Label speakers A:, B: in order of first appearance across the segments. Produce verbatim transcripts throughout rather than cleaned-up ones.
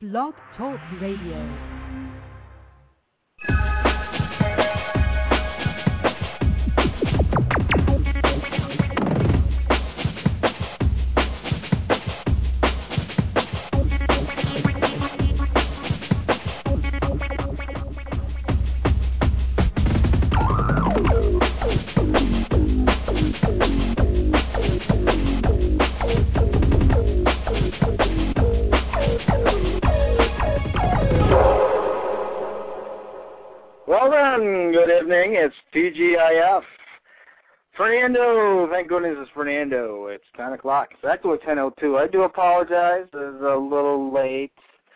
A: Blog Talk Radio.
B: It's T G I F. Fernando, thank goodness it's Fernando. It's ten o'clock. It's actually ten oh two. I do apologize. It's a little late.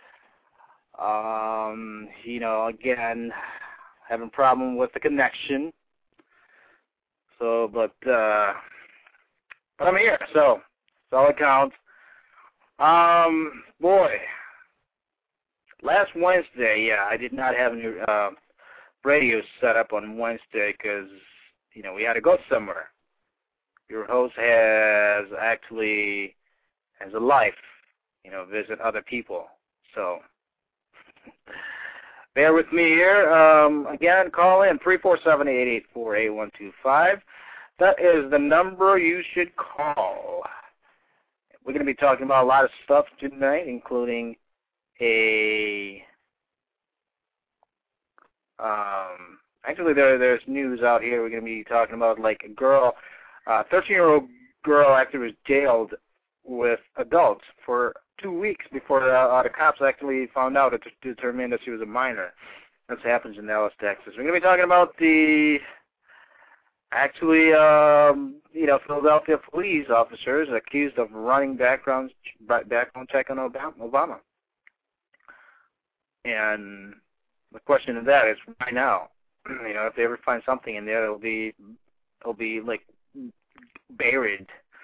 B: Um, you know, again, having a problem with the connection. So, but, uh, but I'm here, so that's all that counts. Um, boy, last Wednesday, yeah, I did not have any, uh, radio set up on Wednesday because, you know, we had to go somewhere. Your host has actually has a life, you know, visit other people. So bear with me here. Um, again, call in three four seven, eight eight four, eight one two five. That is the number you should call. We're going to be talking about a lot of stuff tonight, including a Um, actually, there there's news out here. We're going to be talking about like a girl, a thirteen-year-old girl actually was jailed with adults for two weeks before the, uh, the cops actually found out to determine that she was a minor. This happens in Dallas, Texas. We're going to be talking about the actually, um, you know, Philadelphia police officers accused of running background background check on Obama. And the question of that is why now? You know, if they ever find something in there, it'll be, it'll be like buried.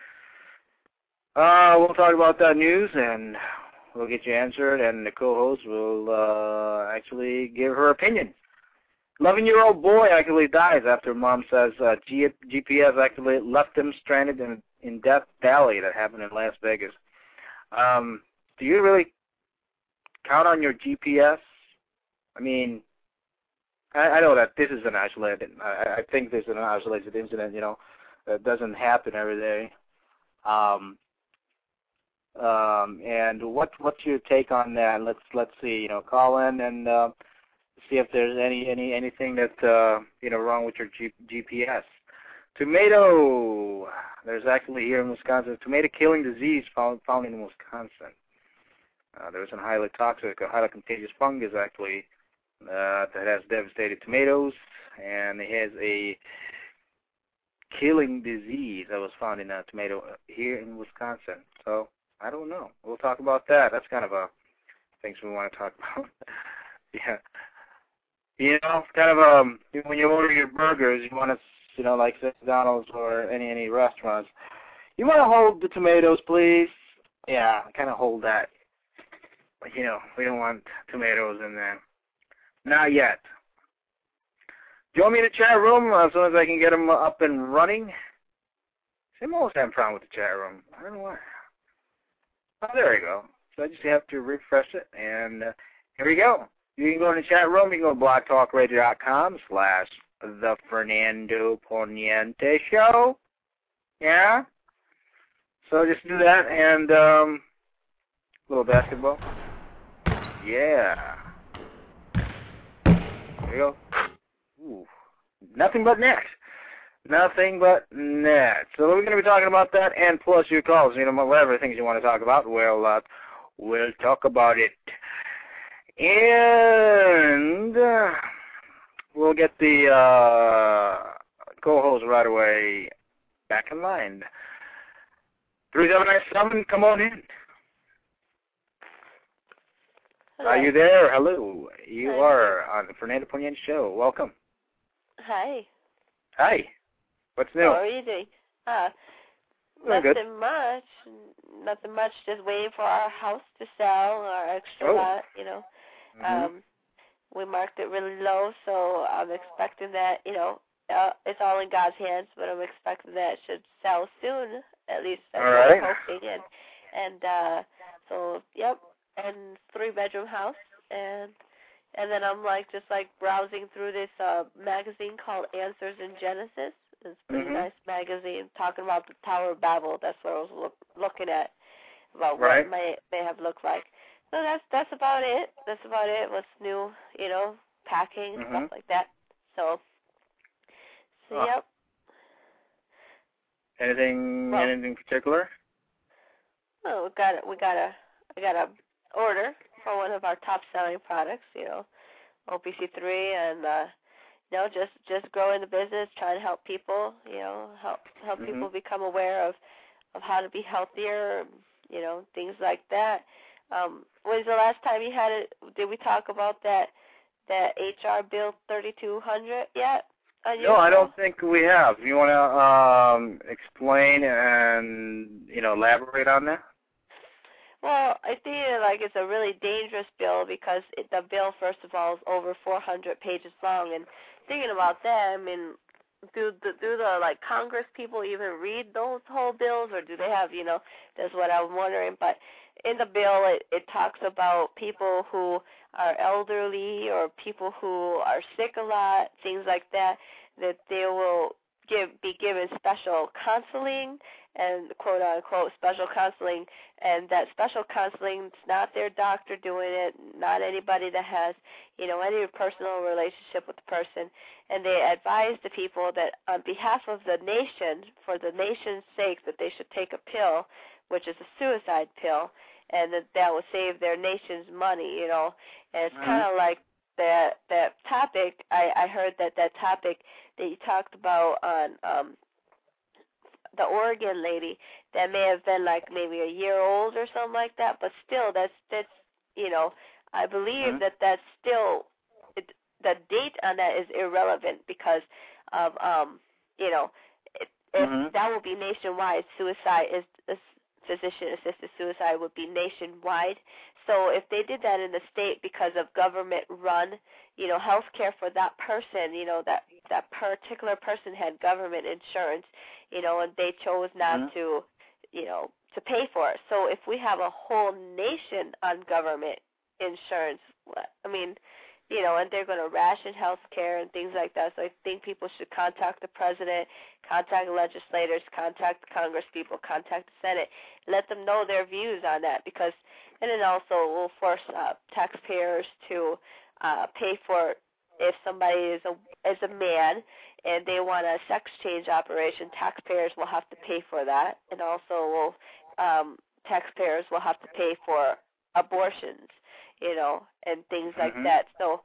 B: Uh, we'll talk about that news, and we'll get you answered, and the co-host will uh, actually give her opinion. eleven-year-old boy actually dies after mom says uh, G- GPS actually left him stranded in in Death Valley. That happened in Las Vegas. Um, do you really count on your G P S? I mean, I, I know that this is an isolated, I, I think this is an isolated incident, you know, that doesn't happen every day. Um, um, and what what's your take on that? Let's let's see, you know, call in and uh, see if there's any, any anything that uh, you know wrong with your G, GPS. Tomato, there's actually here in Wisconsin, tomato killing disease found found in Wisconsin. Uh, there's a highly toxic, a highly contagious fungus actually. Uh, that has devastated tomatoes, and it has a killing disease that was found in a tomato here in Wisconsin. So, I don't know. We'll talk about that. That's kind of a things we want to talk about. Yeah. You know, kind of um, when you order your burgers, you want to, you know, like McDonald's or any any restaurants, you want to hold the tomatoes, please. Yeah, kind of hold that. But, you know, we don't want tomatoes in there. Not yet. Join me in the chat room as soon as I can get them up and running. I'm always having a problem with the chat room. I don't know why. Oh, there we go. So I just have to refresh it, and uh, here we go. You can go in the chat room. You can go to blogtalkradio.com slash the Fernando Poniente Show. Yeah? So just do that, and um, a little basketball. Yeah. There you go. Ooh. Nothing but net. Nothing but net. So we're going to be talking about that, and plus your calls. You know, whatever things you want to talk about, we'll, uh, we'll talk about it. And uh, we'll get the uh, co-host right away back in line. three seven nine seven, come on in.
C: Hello.
B: Are you there? Hello. You
C: Hi.
B: are on the Fernando Poniente Show. Welcome.
C: Hi.
B: Hi. What's new?
C: How are you doing? Uh,
B: Doing
C: nothing
B: good.
C: much. Nothing much. Just waiting for our house to sell, our extra
B: Oh.
C: lot, you know.
B: Mm-hmm.
C: Um, we marked it really low, so I'm expecting that, you know, uh, it's all in God's hands, but I'm expecting that it should sell soon. At least that's
B: All
C: what
B: right.
C: I'm hoping. And, and uh, so, yep, and three bedroom house, and and then I'm like just like browsing through this uh magazine called Answers in Genesis. It's a pretty
B: mm-hmm.
C: nice magazine talking about the Tower of Babel. That's what I was look, looking at about
B: right.
C: what it may may have looked like. So that's that's about it. That's about it. What's new, you know, packing
B: mm-hmm.
C: stuff like that. So, so
B: oh.
C: yep.
B: Anything
C: well,
B: anything particular?
C: Well, we got we got a I got a order for one of our top selling products. You know, O P C three, and uh, you know, just just growing the business, trying to help people. You know, help help
B: mm-hmm.
C: people become aware of of how to be healthier. You know, things like that. Um, was the last time you had it? Did we talk about that that H R Bill thirty-two hundred yet?
B: No, I don't think we have. You want to um, explain and you know elaborate on that?
C: Well, I think like it's a really dangerous bill because it, the bill, first of all, is over four hundred pages long. And thinking about that, I mean, do the do the like Congress people even read those whole bills, or do they have, you know? That's what I'm wondering. But in the bill, it, it talks about people who are elderly or people who are sick a lot, things like that, that they will give be given special counseling and quote unquote special counseling, and that special counseling is not their doctor doing it, not anybody that has, you know, any personal relationship with the person, and they advise the people that on behalf of the nation, for the nation's sake, that they should take a pill, which is a suicide pill, and that that will save their nation's money, you know. And it's mm-hmm. kind of like that that topic. I, I heard that that topic that you talked about on um, the Oregon lady, that may have been like maybe a year old or something like that, but still, that's that's you know, I believe mm-hmm. that that's still it, the date on that is irrelevant because of um, you know, it, if mm-hmm. that will be nationwide. Suicide is, is physician-assisted suicide would be nationwide. So if they did that in the state because of government-run, you know, health care for that person, you know, that that particular person had government insurance, you know, and they chose not mm-hmm. to, you know, to pay for it. So if we have a whole nation on government insurance, I mean, you know, and they're going to ration health care and things like that. So I think people should contact the president, contact legislators, contact the Congress people, contact the Senate, let them know their views on that, because, and it also will force uh, taxpayers to uh, pay for, if somebody is a is a man and they want a sex change operation, taxpayers will have to pay for that, and also will um, taxpayers will have to pay for abortions, you know, and things like mm-hmm. that. So,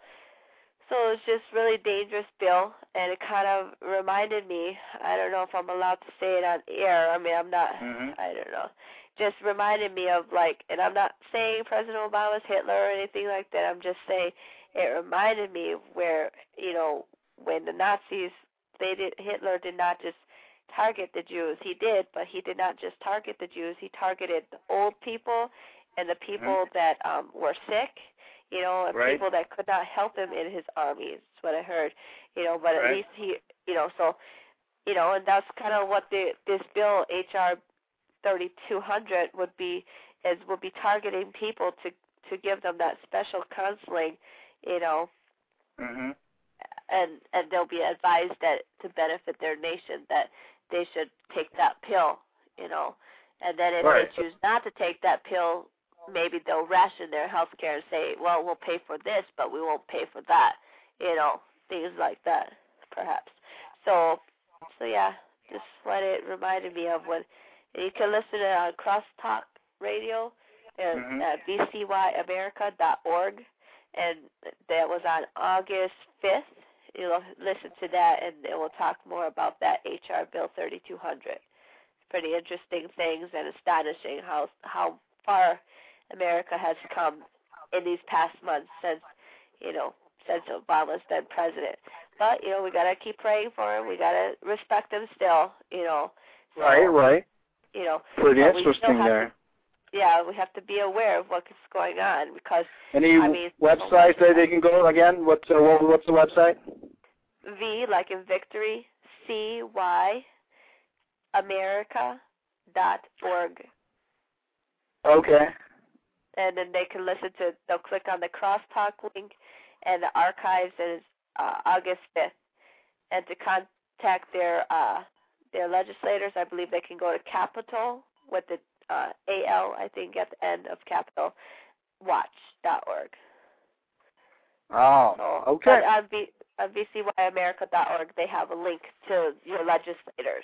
C: so it's just really dangerous bill, and it kind of reminded me. I don't know if I'm allowed to say it on air. I mean, I'm not. Mm-hmm. I don't know. Just reminded me of like, and I'm not saying President Obama's Hitler or anything like that. I'm just saying it reminded me of where, you know, when the Nazis, they did, Hitler did not just target the Jews. He did, but he did not just target the Jews. He targeted the old people and the people mm-hmm. that um, were sick, you know, and right. people that could not help him in his army. That's what I heard, you know, but right. at least he, you know, so, you know, and that's kind of what the this bill, H R thirty-two hundred, would be, is would be targeting people to, to give them that special counseling, you know, mm-hmm. and and they'll be advised that to benefit their nation that they should take that pill, you know, and then if right. they choose not to take that pill, maybe they'll ration their health care and say, well, we'll pay for this, but we won't pay for that, you know, things like that, perhaps. So, so yeah, just what it reminded me of when you can listen to it on Crosstalk Radio and mm-hmm. at v c y america dot org, and that was on August fifth. You'll listen to that, and it will talk more about that H R Bill thirty-two hundred. Pretty interesting things, and astonishing how how far America has come in these past months since, you know, since Obama's been president. But, you know, we got to keep praying for him. We got to respect him still, you know. So,
B: right, right.
C: You know.
B: Pretty interesting there.
C: To, yeah, we have to be aware of what's going on because,
B: Any
C: I mean,
B: websites that they can go again? What's, uh, what, what's the website?
C: V, like in victory, C Y, America dot org.
B: Okay.
C: and then they can listen to, they'll click on the crosstalk link and the archives, and it's uh, August fifth. And to contact their uh, their legislators, I believe they can go to Capitol with the uh, A L, I think, at the end of Capitol, watch dot org.
B: Oh,
C: so,
B: okay.
C: But on, B, on B C Y America dot org, they have a link to your legislators.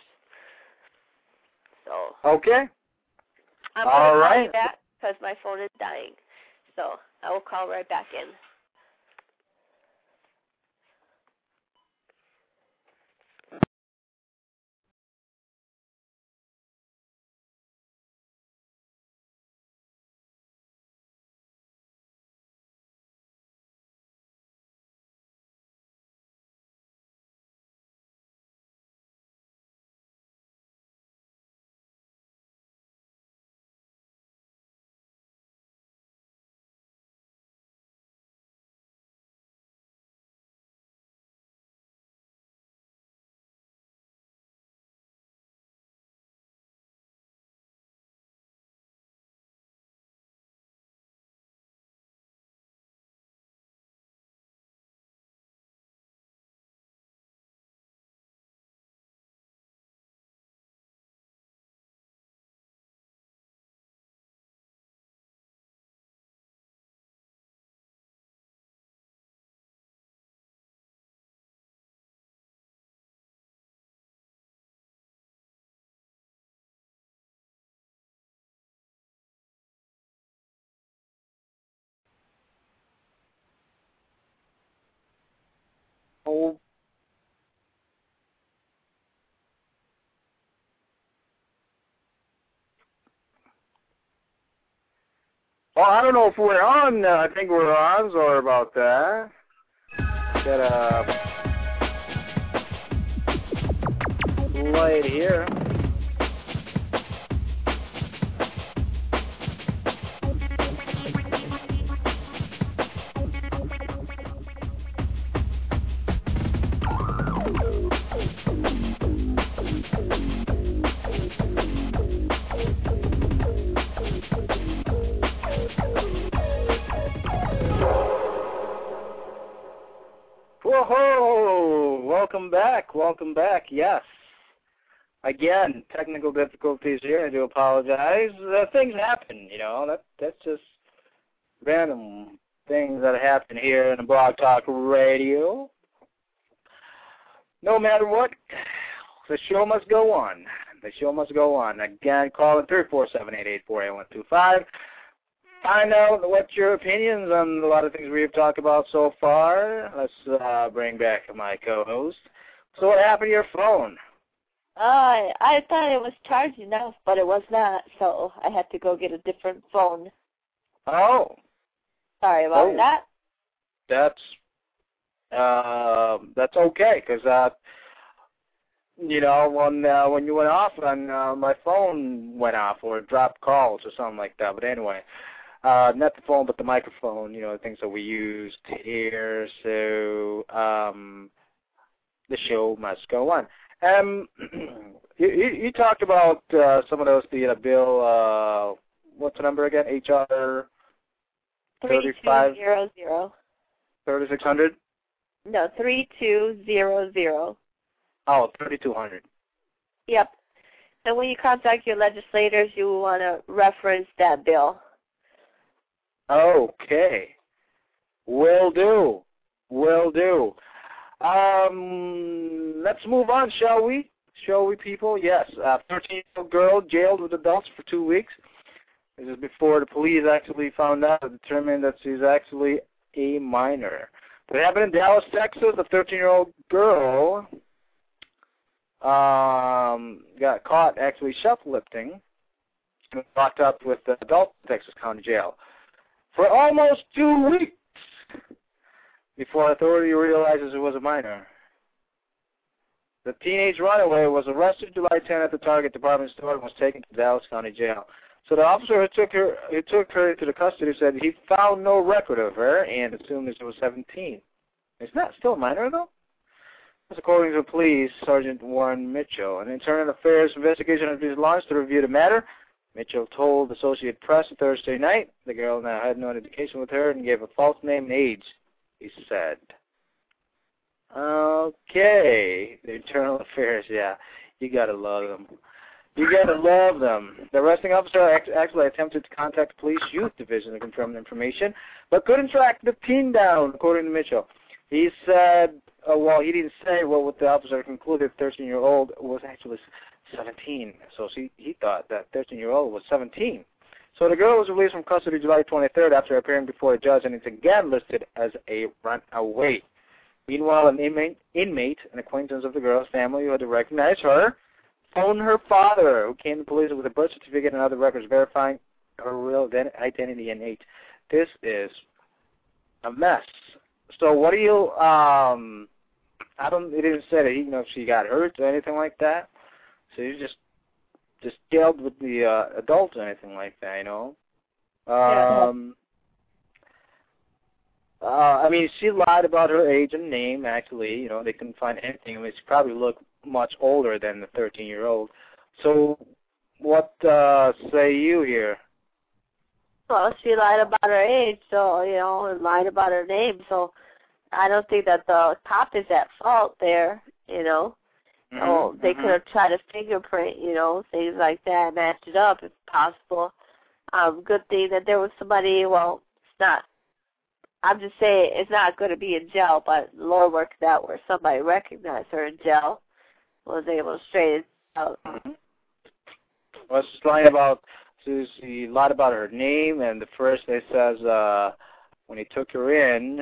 C: So.
B: Okay.
C: I'm going to
B: All
C: call
B: right.
C: you back because my phone is dying. So I will call right back in.
B: Oh. Well, I don't know if we're on. Uh, I think we're on. Sorry about that. Got a light here. Whoa! Welcome back. Welcome back. Yes. Again, technical difficulties here. I do apologize. Uh, things happen, you know. That that's just random things that happen here in the Blog Talk Radio. No matter what, the show must go on. The show must go on. Again, call in three four seven, eight eight four, eight one two five. Find out what your opinions on a lot of things we've talked about so far. Let's uh, bring back my co-host. So what happened to your phone?
C: Uh, I thought it was charged enough, but it was not, so I had to go get a different phone.
B: Oh.
C: Sorry about
B: oh.
C: that.
B: That's uh, that's okay, because, uh, you know, when uh, when you went off, and uh, my phone went off or dropped calls or something like that. But anyway, uh, not the phone, but the microphone, you know, the things that we use here. So um, the show must go on. Um, you, you, you talked about uh, some of those, the uh, bill, uh, what's the number again? H R thirty-five?
C: three two zero zero.
B: thirty-six hundred?
C: No, three two zero zero.
B: Oh, thirty-two hundred.
C: Yep. And when you contact your legislators, you want to reference that bill.
B: Okay. Will do. Will do. Um, let's move on, shall we? Shall we, people? Yes. A thirteen-year-old girl jailed with adults for two weeks. This is before the police actually found out and determined that she's actually a minor. It happened in Dallas, Texas. A thirteen-year-old girl um, got caught actually shoplifting and was locked up with the adult Texas County Jail for almost two weeks before authority realizes it was a minor. The teenage runaway was arrested July tenth at the Target department store and was taken to Dallas County Jail. So the officer who took her who took her into the custody said he found no record of her and assumed that she was seventeen. Isn't that still a minor, though? That's according to the police, Sergeant Warren Mitchell. An internal affairs investigation has been launched to review the matter. Mitchell told Associated Press Thursday night the girl now had no identification with her and gave a false name and age, he said. Okay, the internal affairs, yeah, you gotta love them. You gotta love them. The arresting officer actually attempted to contact the police youth division to confirm the information, but couldn't track the teen down, according to Mitchell. He said, uh, well, he didn't say well, what the officer concluded the thirteen-year-old was actually seventeen. So he, he thought that thirteen-year-old was seventeen. So the girl was released from custody July twenty-third after appearing before a judge, and it's again listed as a runaway. Meanwhile, an inmate, inmate, an acquaintance of the girl's family who had to recognize her, phoned her father, who came to police with a birth certificate and other records verifying her real identity and age. This is a mess. So what do you, um, I don't, it didn't say that even if she got hurt or anything like that. So you just, just dealt with the uh, adults or anything like that, you know. Um, yeah. uh, I mean, she lied about her age and name, actually. You know, they couldn't find anything. I mean, she probably looked much older than the thirteen-year-old. So what uh, say you here?
C: Well, she lied about her age, so, you know, and lied about her name, so I don't think that the cop is at fault there, you know.
B: Mm-hmm,
C: so they
B: mm-hmm.
C: could have tried to fingerprint, you know, things like that, match it up if possible. Um, good thing that there was somebody, well, it's not, I'm just saying it's not going to be in jail, but Lord worked out where somebody recognized her in jail, was able to straighten it out.
B: Mm-hmm. Well, she's lying about, she, she lied about her name, and the first it says uh, when he took her in,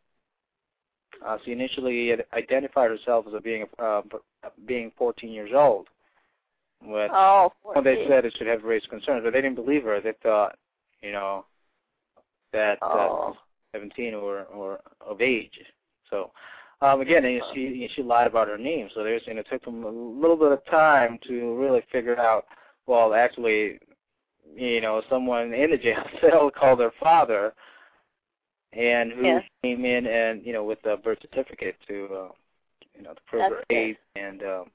B: uh, she initially identified herself as being uh, being fourteen years old. But
C: oh,
B: when they said it should have raised concerns, but they didn't believe her. They thought, you know, that
C: oh.
B: uh, seventeen or or of age. So um, again, she she lied about her name. So there's, you know, it took them a little bit of time to really figure out. Well, actually, you know, someone in the jail cell called her father, and who
C: yes.
B: came in and, you know, with a birth certificate to, uh, you know, to prove
C: That's
B: her
C: good.
B: age and um,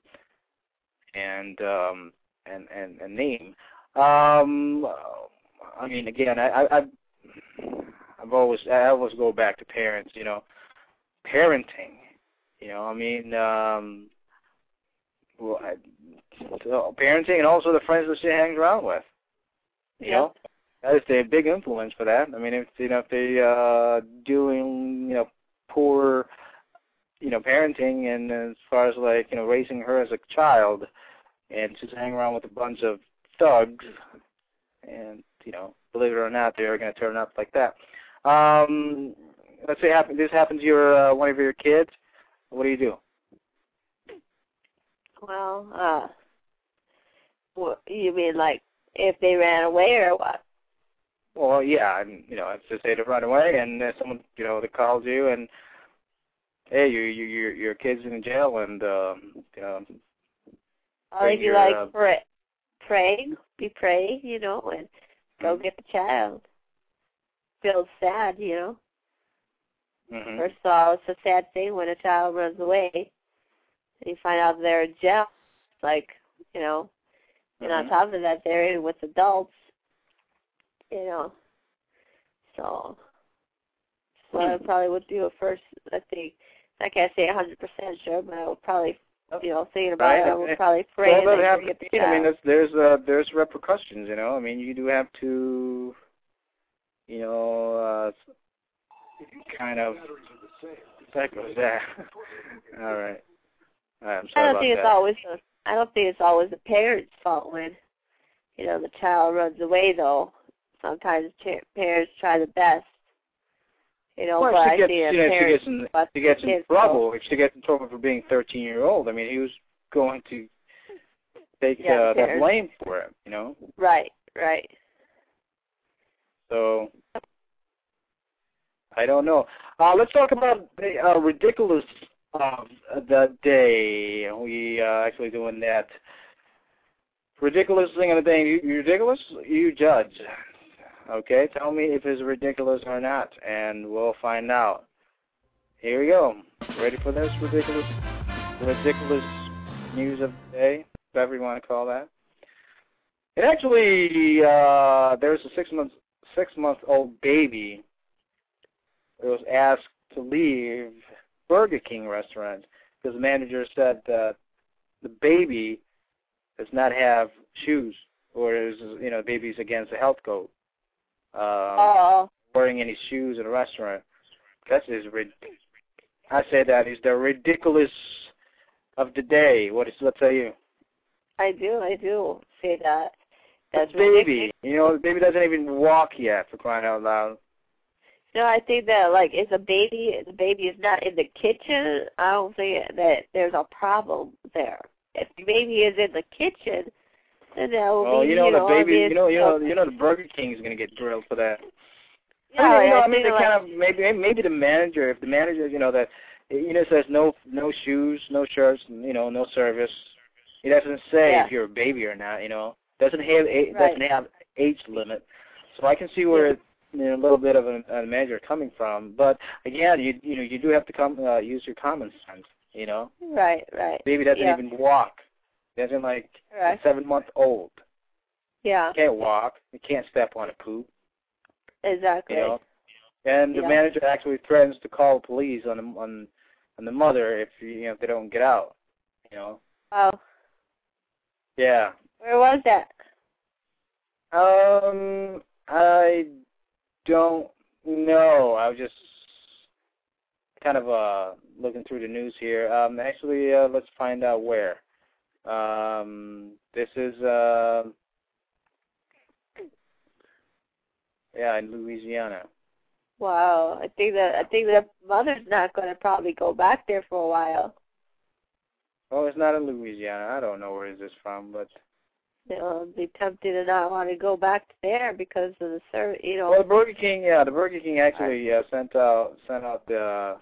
B: and um, and and and name. Um, I mean, again, I, I I've, I've always I always go back to parents. You know, parenting. You know, I mean, um, well, I, so parenting and also the friends that she hangs around with. You
C: yeah.
B: know, that is a big influence for that. I mean, if you know if they uh doing you know poor you know parenting, and as far as like you know raising her as a child, and she's hanging around with a bunch of thugs, and you know believe it or not, they're going to turn up like that. Um, let's say happen, this happens to your uh, one of your kids. What do you do?
C: Well, uh, what, you mean like if they ran away or what?
B: Well, yeah, and you know, it's just say to run away, and uh, someone you know that calls you, and hey, you you your your kid's in jail, and um, you know.
C: Or if you
B: your,
C: like
B: uh,
C: pray, praying, be praying, you know, and go
B: mm-hmm.
C: get the child. Feels sad, you know.
B: Mm-hmm.
C: First of all, it's a sad thing when a child runs away, and you find out they're in jail. It's like, you know, and
B: mm-hmm.
C: on top of that, they're in with adults, you know. So, so I probably would do it first. I think I can't say a hundred percent sure, but I would probably, you know, thinking about
B: right.
C: it, I would probably pray.
B: Well, that
C: and
B: happens.
C: get the
B: I mean,
C: child.
B: there's there's uh, there's repercussions. You know, I mean, you do have to, you know, uh, kind of. That goes there. All right. All right. I'm sorry
C: I don't
B: about
C: think it's
B: that.
C: always. A, I don't think it's always the parents' fault when, you know, the child runs away. Though sometimes cha- parents try the best. You know,
B: Well,
C: but
B: if
C: I
B: she gets,
C: see
B: you know, if she gets in,
C: but
B: she gets in
C: kids
B: trouble. If she gets in trouble for being thirteen year old, I mean, he was going to take
C: yeah,
B: uh, that
C: parents.
B: blame for it. You know.
C: Right. Right.
B: So I don't know. Uh, let's talk about the uh, ridiculous of the day. We uh, actually doing that. Ridiculous thing of the day. You, you ridiculous? You judge. Okay, tell me if it's ridiculous or not, and we'll find out. Here we go. Ready for this ridiculous, ridiculous news of the day, whatever you want to call that? And actually, uh, there was a six month six month old baby that was asked to leave Burger King restaurant because the manager said that the baby does not have shoes, or is, you know, the baby's against the health code. Um,
C: Oh.
B: Wearing any shoes in a restaurant. That is rid- I say that is the ridiculous of the day. What is what say you?
C: I do, I do say that. That's
B: the baby.
C: ridiculous.
B: You know, the baby doesn't even walk yet, for crying out loud.
C: No, I think that, like, if a baby, the baby is not in the kitchen, I don't think that there's a problem there. If the baby is in the kitchen, then that will
B: Oh,
C: be,
B: you know,
C: you
B: the
C: know,
B: baby,
C: I mean,
B: you know, you know,
C: okay.
B: you know, the Burger King is going to get grilled for that.
C: Yeah,
B: I mean, you know,
C: I
B: I mean,
C: think
B: they
C: like,
B: kind of maybe maybe the manager, if the manager, you know, that you know says no no shoes, no shirts, you know, no service. He doesn't say
C: yeah.
B: if you're a baby or not. You know, doesn't have a,
C: Right.
B: doesn't have age limit. So I can see where
C: Yeah.
B: you know, a little bit of a, a manager coming from. But again, you you know, you do have to come uh, use your common sense. You know,
C: Right, right.
B: baby doesn't
C: yeah.
B: even walk. Doesn't like
C: Right.
B: seven month old.
C: Yeah.
B: Can't walk. You can't step on a poop.
C: Exactly.
B: You know. And the
C: Yeah.
B: manager actually threatens to call the police on the on on the mother if you know if they don't get out. You know.
C: Wow.
B: Yeah.
C: Where was that?
B: Um, I don't know. I was just kind of uh looking through the news here. Um, actually, uh, let's find out where. Um, this is uh, yeah, in Louisiana.
C: Wow. I think that I think the mother's not going to probably go back there for a while.
B: Oh, it's not in Louisiana. I don't know where is this from, but.
C: They'll be tempted to not want to go back there because of the service, you know.
B: Well, the Burger King, yeah, the Burger King actually uh, sent out sent out the. Uh,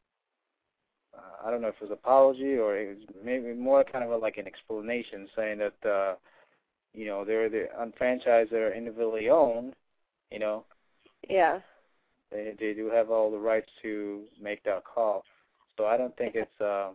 B: I don't know if it was apology or it was maybe more kind of a, like an explanation, saying that uh, you know they're the unfranchised, they're individually owned, you know.
C: Yeah.
B: They they do have all the rights to make that call, so I don't think it's uh,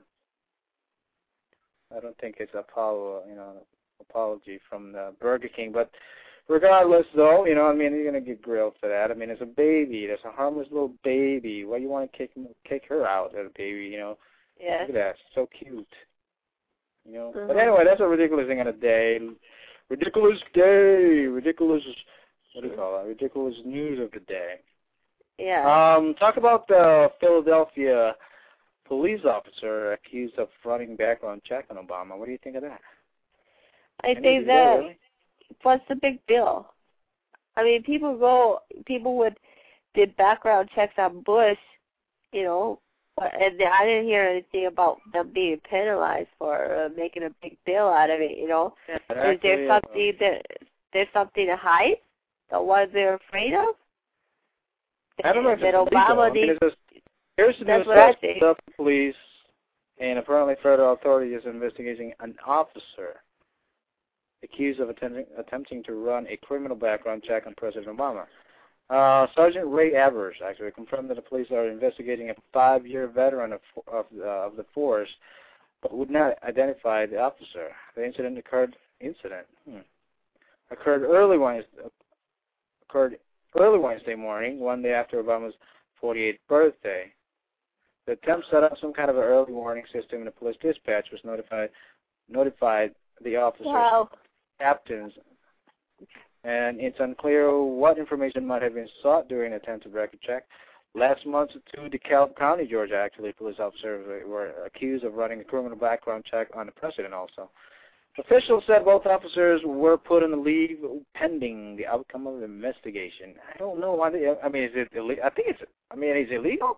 B: I don't think it's Apollo, you know. apology from the Burger King, but regardless, though, you know, I mean, you're gonna get grilled for that. I mean, it's a baby. There's a harmless little baby. Why you want to kick kick her out as a baby? You know,
C: Yeah.
B: look at that, so cute. You know,
C: Mm-hmm.
B: but anyway, that's a ridiculous thing of the day. Ridiculous day. Ridiculous. What do you call it? Ridiculous news of the day.
C: Yeah.
B: Um, talk about the Philadelphia police officer accused of running background check on Obama. What do you think of that?
C: I think that
B: Really?
C: what's the big deal? I mean, people go, people would did background checks on Bush, you know, but, and I didn't hear anything about them being penalized for uh, making a big deal out of it. You know,
B: Actually,
C: is there something that there's something to hide? The ones they're afraid of?
B: I don't know if
C: that
B: it's
C: Obama
B: legal. I mean,
C: needs.
B: it's just, here's the
C: That's
B: news
C: what I
B: that
C: think.
B: the police and apparently federal authorities are investigating an officer accused of attempting, attempting to run a criminal background check on President Obama. Uh, Sergeant Ray Evers actually confirmed that the police are investigating a five-year veteran of of, uh, of the force, but would not identify the officer. The incident occurred incident hmm, occurred early Wednesday occurred early Wednesday morning, one day after Obama's forty-eighth birthday. The attempt set up some kind of an early warning system, and the police dispatch was notified notified the officers.
C: Wow.
B: Captains, and it's unclear what information might have been sought during an attempted record check. Last month, two DeKalb County, Georgia, actually, police officers were accused of running a criminal background check on the president also. Officials said both officers were put on leave pending the outcome of the investigation. I don't know why they, I mean, is it illegal? I think it's, I mean, is it illegal?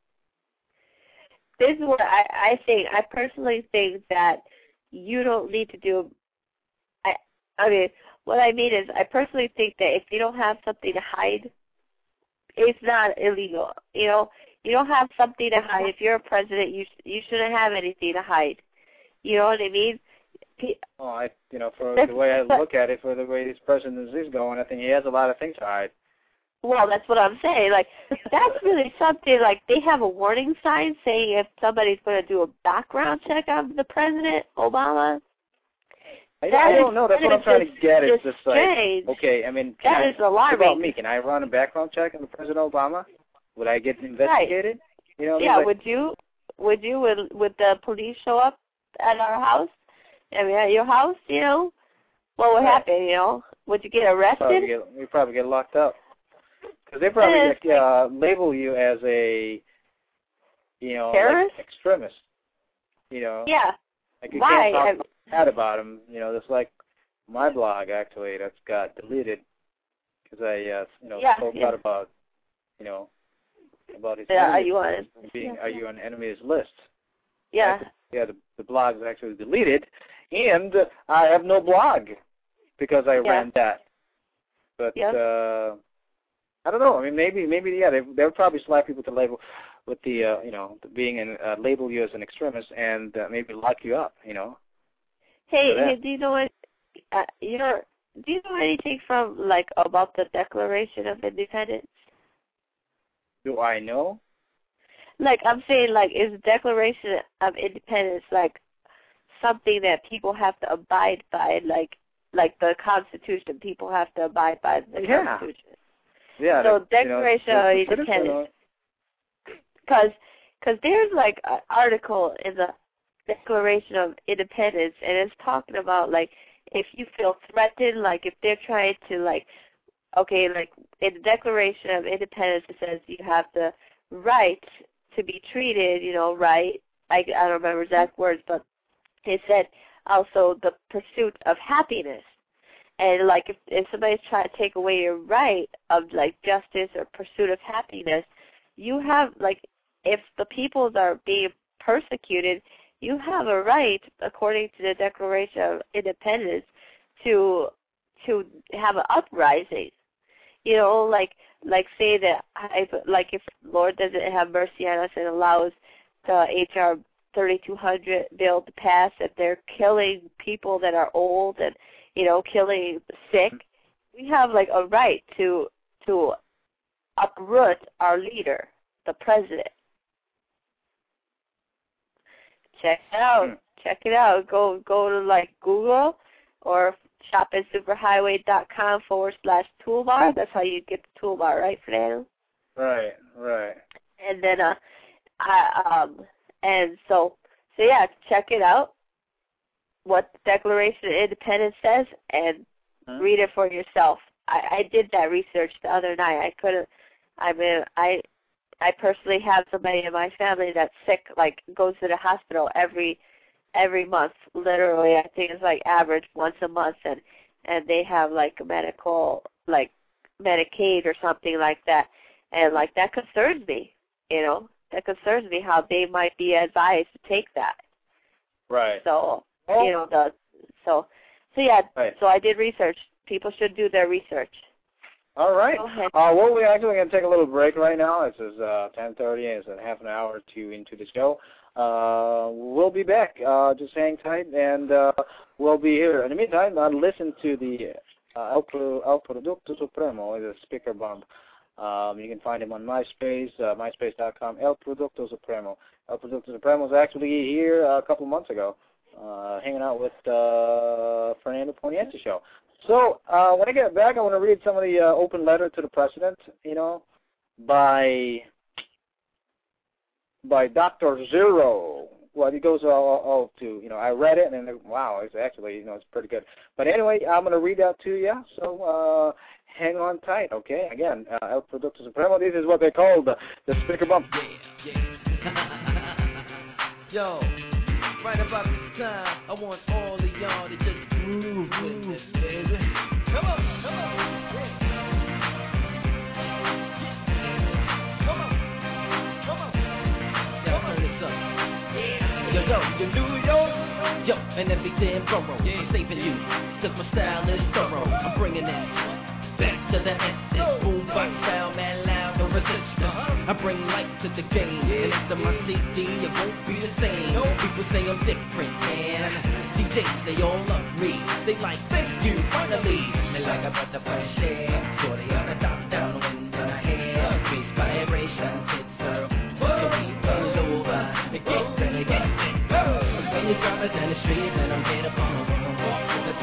C: This is what I, I think. I personally think that you don't need to do. I, I mean, what I mean is, I personally think that if you don't have something to hide, it's not illegal. You know, you don't have something to hide. If you're a president, you you shouldn't have anything to hide. You know what I mean?
B: Oh, I, you know, for the way I look at it, for the way this president is going, I think he has a lot of things to hide.
C: Well, that's what I'm saying. Like, that's really something, like, they have a warning sign saying if somebody's going to do a background check on the president, Obama,
B: I, I don't know. That's what I'm trying to get. It's just like,
C: strange.
B: okay, I mean,
C: that
B: I,
C: is alarming.
B: What about me? Can I run a background check on President Obama? Would I get investigated?
C: Right.
B: You know,
C: yeah,
B: like,
C: would you, would you, would, would the police show up at our house? I mean, at your house, you know? What would
B: right.
C: happen, you know? Would you get arrested?
B: Probably get, we probably get locked up. Because they probably
C: like,
B: like, uh, label you as a, you know,
C: terrorist?
B: like extremist. You know?
C: Yeah.
B: Like you
C: Why?
B: can't talk bad about them. You know, that's like my blog, actually, that's got deleted because I, uh, you know,
C: yeah,
B: spoke
C: yeah.
B: out about, you know, about his
C: yeah,
B: enemies,
C: are you on
B: being,
C: yeah.
B: are you on enemies list?
C: Yeah.
B: Actually, yeah, the, the blog is actually deleted, and I have no blog because I
C: yeah.
B: ran that. But,
C: yeah.
B: uh, I don't know. I mean, maybe, maybe, yeah, they they would probably slap people to label with the, uh, you know, being an, uh, label you as an extremist and uh, maybe lock you up, you know.
C: Hey, hey, do you know what, uh, you know, do you know anything from, like, about the Declaration of Independence?
B: Do I know?
C: Like, I'm saying, like, is the Declaration of Independence, like, something that people have to abide by, like, like the Constitution, people have to abide by the
B: yeah.
C: Constitution?
B: Yeah.
C: So,
B: the,
C: Declaration
B: you know,
C: of
B: the, the
C: Independence, because cause there's, like, an article in the Declaration of Independence, and it's talking about, like, if you feel threatened, like, if they're trying to, like, okay, like, in the Declaration of Independence, it says you have the right to be treated, you know, right. I, I don't remember exact words, but it said also the pursuit of happiness. And, like, if, if somebody's trying to take away your right of, like, justice or pursuit of happiness, you have, like, if the peoples are being persecuted, you have a right, according to the Declaration of Independence, to to have an uprising. You know, like like say that, if, like if Lord doesn't have mercy on us and allows the H R thirty-two hundred bill to pass, if they're killing people that are old and, you know, killing the sick, we have like a right to to uproot our leader, the president. Check it out. Check it out. Go go to like Google or shop at superhighway.com forward slash toolbar. That's how you get the toolbar, right, Fernando?
B: Right, right.
C: And then uh I um and so so yeah, check it out. What the Declaration of Independence says and
B: huh?
C: read it for yourself. I, I did that research the other night. I couldn't I mean I I personally have somebody in my family that's sick, like goes to the hospital every every month. Literally, I think it's like average once a month, and and they have like a medical, like Medicaid or something like that, and like that concerns me. You know, that concerns me how they might be advised to take that.
B: Right.
C: So
B: oh.
C: you know the so so yeah.
B: Right.
C: So I did research. People should do their research.
B: All right.
C: Go ahead.
B: Uh, well, we're actually going to take a little break right now. This is uh, ten thirty, and it's a half an hour or two into the show. Uh, we'll be back. Uh, just hang tight, and uh, we'll be here. In the meantime, uh, listen to the uh, El, Pro, El Producto Supremo, the speaker bomb. Um, you can find him on MySpace, uh, myspace dot com, El Producto Supremo. El Producto Supremo was actually here a couple months ago, uh, hanging out with uh, Fernando Poniente show. So uh, when I get back, I want to read some of the uh, open letter to the president, you know, by by Doctor Zero. Well, he goes all, all to, you know, I read it, and wow, it's actually, you know, it's pretty good. But anyway, I'm going to read that to you, so uh, hang on tight, okay? Again, uh, El Producto Supremo, this is what they call the, the speaker bump.
D: Yeah, yeah. Yo, right about this time, I want all of y'all to just groove with this, baby. Come on, come on. Come on, come on. Yeah, turn this up. Yo, yo, yo, New York. Yo, and everything borough. I'm saving you, cause my style is thorough. I'm bringing it back to the essence. Boombox style, man, loud, no resistance. I bring light to the game, and after my C D, it won't be the same. People say I'm different, and D Js, they all love me. They like, thank you, finally. They like a butterfly share. Shorty on the top down, wind in her hair. Space vibrations, it's her. So we pull over, it gets better, get better. When you drop it down the street, then I'm here to bump. With the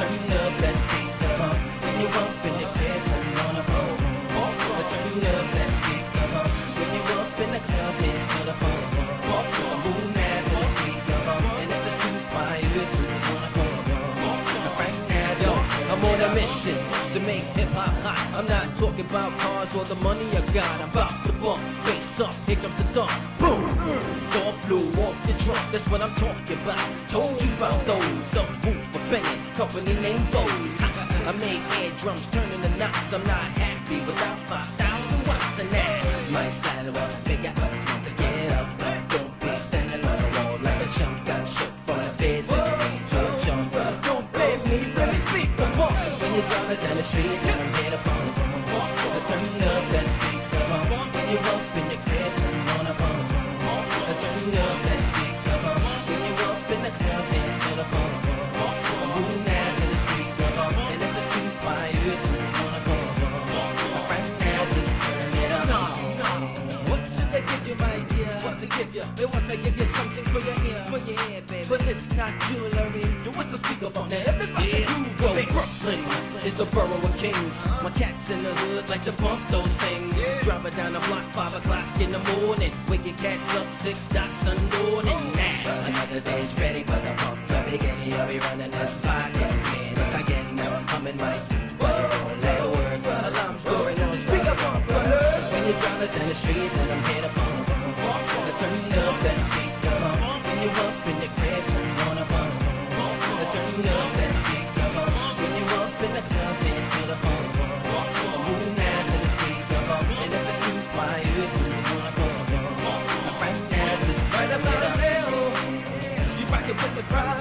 D: mission to make hip-hop hot. I'm not talking about cars or the money I got. I'm about to bump, face up, here comes the thump. Boom! Door flew off the trunk, that's what I'm talking about. Told you about those, subwoofer banging, company named Bose. I made eardrums turning the knots. I'm not happy without five thousand watts and that. My side of a big ass to get up. Don't be standing on the wall like a chump. Got shook from the bed to the knee to a jump. Don't blame me, let me speak the pump. When you're driving down the street and I'm here to pump. I turn up that speaker pump. When you're up in your crib and you wanna pump. I turn up that speaker pump. When you're up in the club and you wanna pump. I'm moving down to the speaker pump. And if the two's by you, you wanna pump. Right now, just turn it up. No, no. What should they give you, my dear? What to give you? They want to give you something for your ear, for your ear, baby. But it's not jewelry. Do what's the speakerphone? Now everybody yeah. do go. Brooklyn is the borough of kings. My cats in the hood like to bump those things. Yeah. Driving down the block five o'clock in the morning. Wake your cats up six dots undawn and now another day's ready for the pump. So beginning, I'll be running this pocket. And if I get now I'm coming right. But you don't let a word, but alarm story on speakerphone. When you're driving down the street and I'm here to pump. I turn up that speaker pump. When you're up in your crib and you wanna pump. I turn up that speaker pump. When you're up in the club and to the pump. I'm moving down to the speaker pump. And if it's too quiet, you wanna pump. Right now, just right about now. You rock it with the crowd.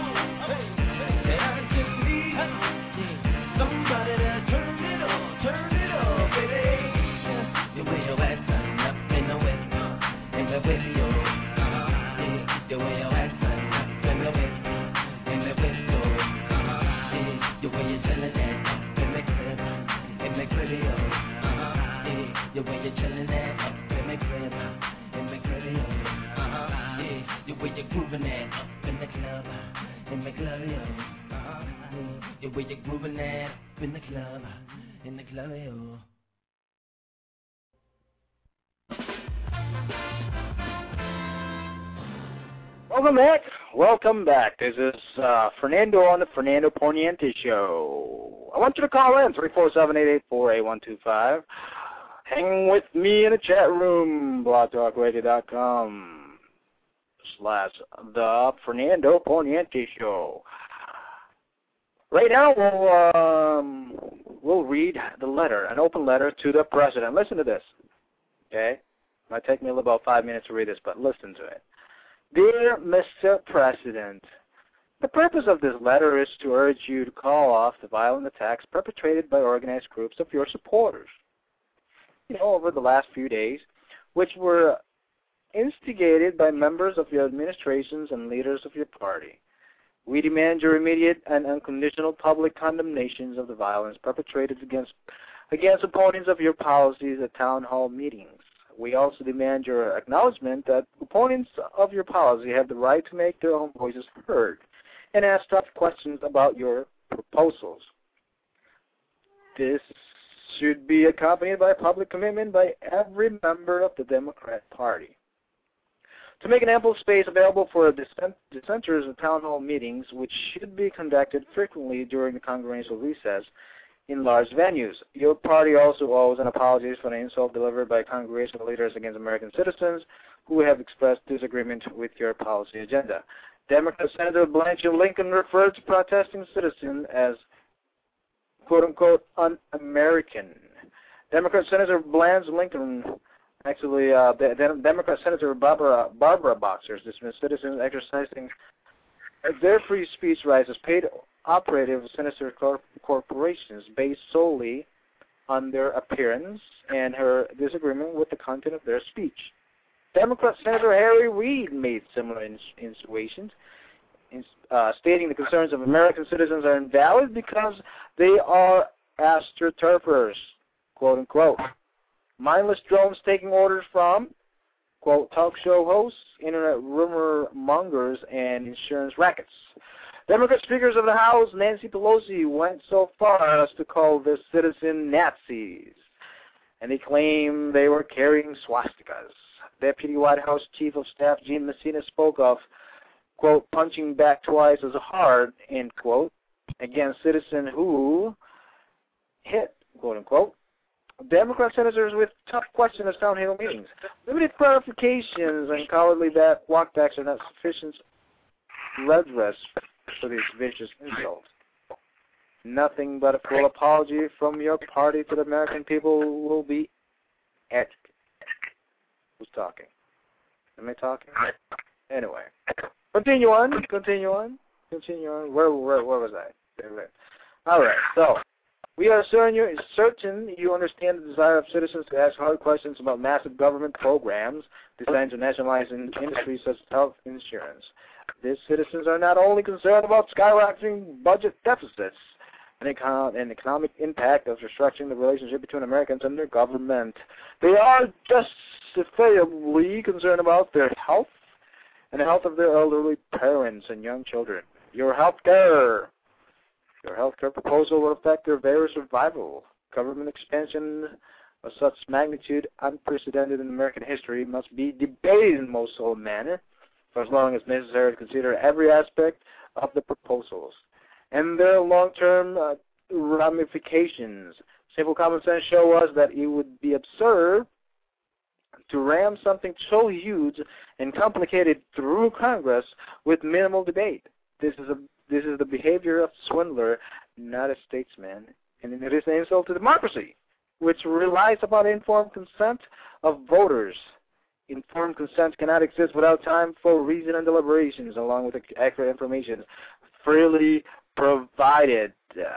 D: And I just need somebody to turn it on, turn it on, baby. You wear your ass up in the whip, in the window. You wear your ass up in the whip, in the window. You wear your chillin' ass up in the crib, in the cribio. You wear your chillin' ass up in the crib, in the cribio. You wear your groovin' ass up in the club, in the clubio. You wear your groovin' ass up in the club, in the clubio.
B: Welcome back. Welcome back. This is uh, Fernando on the Fernando Poniente Show. I want you to call in, three four seven, eight eight four, eight one two five. Hang with me in the chat room, blog talk radio dot com slash the Fernando Poniente Show. Right now, we'll, um, we'll read the letter, an open letter to the president. Listen to this, okay? It might take me about five minutes to read this, but listen to it. Dear Mister President, the purpose of this letter is to urge you to call off the violent attacks perpetrated by organized groups of your supporters, you know, over the last few days, which were instigated by members of your administrations and leaders of your party. We demand your immediate and unconditional public condemnations of the violence perpetrated against against opponents of your policies at town hall meetings. We also demand your acknowledgement that opponents of your policy have the right to make their own voices heard and ask tough questions about your proposals. This should be accompanied by a public commitment by every member of the Democrat Party to make an ample space available for dissent, dissenters at town hall meetings, which should be conducted frequently during the congressional recess in large venues. Your party also owes an apology for the insult delivered by congressional leaders against American citizens who have expressed disagreement with your policy agenda. Democrat Senator Blanche Lincoln referred to protesting citizens as quote-unquote un-American. Democrat Senator Blanche Lincoln Actually, uh, the Democrat Senator Barbara, Barbara Boxers dismissed citizens exercising their free speech rights as paid operative sinister corp corporations based solely on their appearance and her disagreement with the content of their speech. Democrat Senator Harry Reid made similar ins insinuations, in, uh, stating the concerns of American citizens are invalid because they are astroturfers, quote-unquote. Mindless drones taking orders from, quote, talk show hosts, internet rumor mongers, and insurance rackets. Democrat speakers of the House, Nancy Pelosi, went so far as to call the citizen Nazis, and they claim they were carrying swastikas. Deputy White House Chief of Staff Jim Messina spoke of, quote, punching back twice as hard, end quote, against citizens who hit, quote unquote, Democrat senators with tough questions at town hall meetings. Limited clarifications and cowardly back walkbacks are not sufficient redress for these vicious insults. Nothing but a full apology from your party to the American people will be etched. Who's talking? Am I talking? Anyway, continue on, continue on, continue on. Where, where, where was I? All right, so we are certain you, certain you understand the desire of citizens to ask hard questions about massive government programs designed to nationalize in industries such as health insurance. These citizens are not only concerned about skyrocketing budget deficits and econ and economic impact of restructuring the relationship between Americans and their government. They are justifiably concerned about their health and the health of their elderly parents and young children. Your health care. Your health care proposal will affect their very survival. Government expansion of such magnitude, unprecedented in American history, must be debated in most solemn manner for as long as necessary to consider every aspect of the proposals and their long-term uh, ramifications. Simple common sense show us that it would be absurd to ram something so huge and complicated through Congress with minimal debate. This is a this is the behavior of a swindler, not a statesman, and it is an insult to democracy, which relies upon informed consent of voters. Informed consent cannot exist without time for reason and deliberations, along with accurate information freely provided.